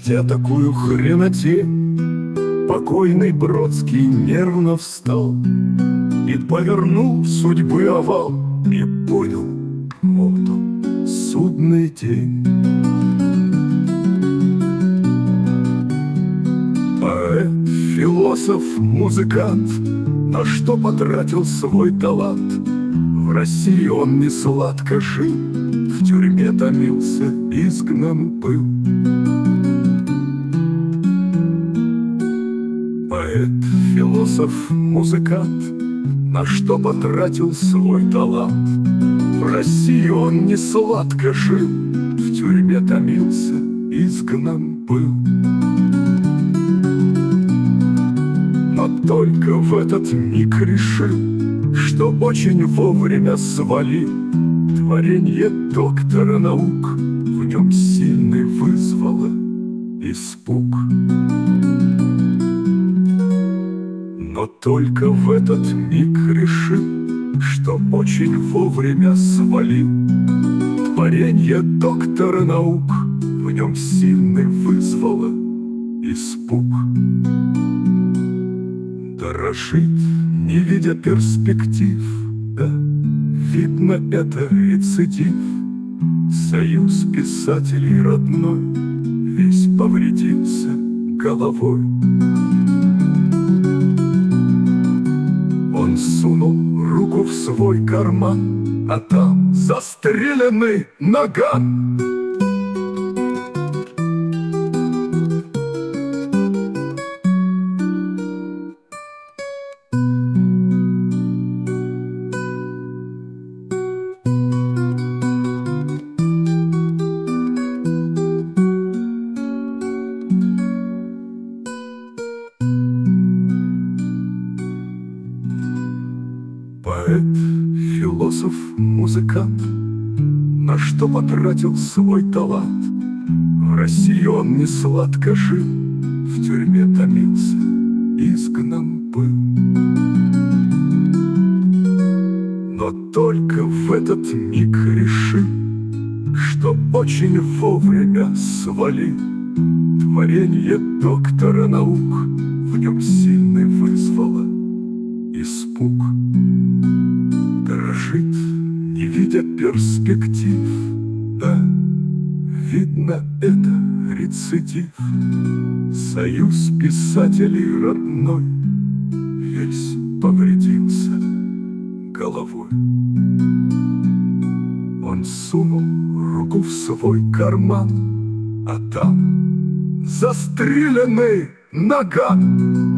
Прочтя такую хренотень, покойный Бродский нервно встал и повернул судьбы овал, и понял, вот он, судный день. Поэт, философ, музыкант, на что потратил свой талант? В России он не сладко жил, в тюрьме томился, изгнан был. Поэт, философ, музыкант, на что потратил свой талант? В России он не сладко жил, в тюрьме томился, изгнан был. Но только в этот миг решил, что очень вовремя свалил творенье доктора наук, в нем сильный вызвало испуг. Но только в этот миг решил, что очень вовремя свалил творенье доктора наук, в нем сильный вызвало испуг. Дрожит, не видя перспектив, да, видно, это рецидив. Союз писателей родной весь повредился головой. Он сунул руку в свой карман, а там застреленный наган. Поэт, философ, музыкант, на что потратил свой талант? В России он не сладко жил, в тюрьме томился, изгнан был. Но только в этот миг решил, что очень вовремя свалил творенье доктора наук, в нем сильный вызвало испуг. Дрожит, не видя перспектив, да, видно, это рецидив. Союз писателей родной весь повредился головой. Он сунул руку в свой карман, а там застреленный наган.